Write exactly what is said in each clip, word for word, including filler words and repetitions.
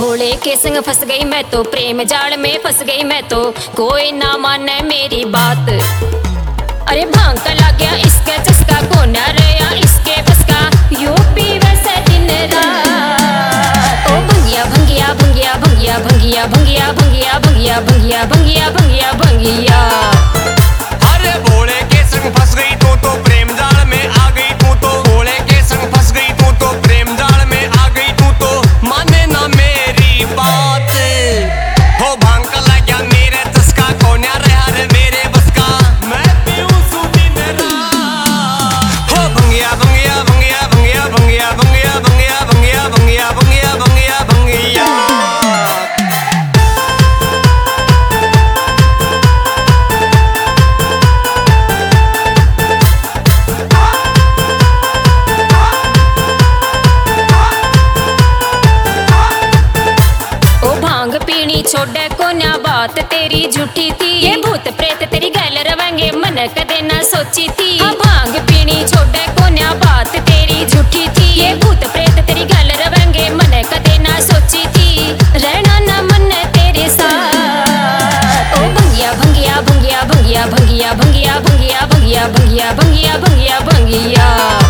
भोले के संग फंस गई मैं तो, प्रेम जाल में फंस गई मैं तो, कोई ना माने मेरी बात। अरे भांग का लग गया इसके चस्का, को न रहा इसके बस का, यूपी वैसे दिन रात। ओ भंगिया भंगिया भंगिया भंगिया भंगिया भंगिया भंगिया भंगिया भंगिया भंगिया भंगिया भंगिया। अरे भोले के संग फंस गई तू तो, प्रेम जाल में आ गई तू तो, भोले के संग फंस गई तू तो, प्रेम जाल में आ गई तू तो, माने ना मेरी बात। हो भांग का लग गया मेरे चस्का, को न रहा रे मेरे बस का, मैं पीऊं सू दिन रात। हो भंगिया भंगिया भंगिया भंगिया भंगिया भंगिया भंगिया भंगिया भंगिया भंगिया भंगिया भंगिया। छोड़े को ना बात तेरी झूठी थी, ये भूत प्रेत तेरी गैल रवेंगे मन कदे ना सोची थी। हाँ भांग पीनी छोड़े को ना बात तेरी झूठी थी, ये भूत प्रेत तेरी गैल रवेंगे मन कदे ना सोची थी, रहना ना मन तेरे साथ। ओ भंगिया भंगिया भंगिया भंगिया भंगिया भंगिया भंगिया भंगिया भंगिया भंगिया भंगिया भंगिया।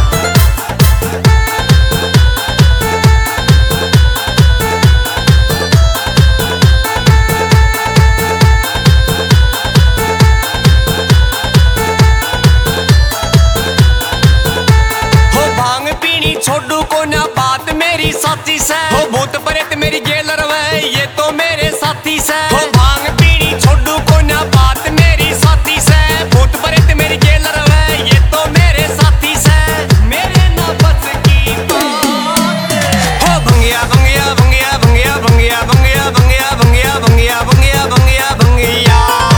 छोड़ू को ना बात मेरी साथी से, हो भूत प्रेत मेरी गेल रवे ये तो मेरे साथी से। हो भांग पीनी छोड़ू को ना बात मेरी साथी से, भूत प्रेत मेरी गेल रवे ये तो मेरे साथी से, मेरे ना बस की बात। हो भंगिया भंगिया भंगिया भंगिया भंगिया भंगिया भंगिया भंगिया भंगिया भंगिया भंगिया भंगिया।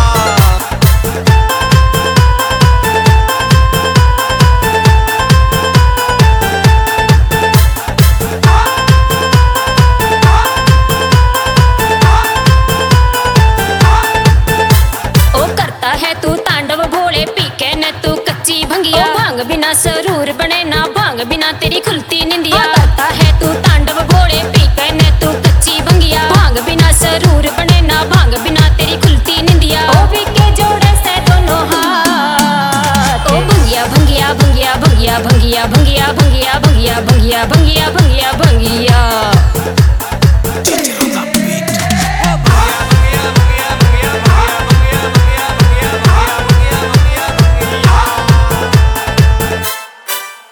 भंगिया भांग बिना सरूर बने ना, भांग बिना तेरी खुलती निंदिया। करता है तू तांडव भोले पी के न तू कच्ची भंगिया, भांग बिना सरूर बने ना, भांग बिना तेरी खुलती निंदिया। ओ भी के जोड़े से दोनों हाथ। ओ भंगिया भंगिया भंगिया भंगिया भंगिया भंगिया भंगिया भंगिया भंगिया भंगिया।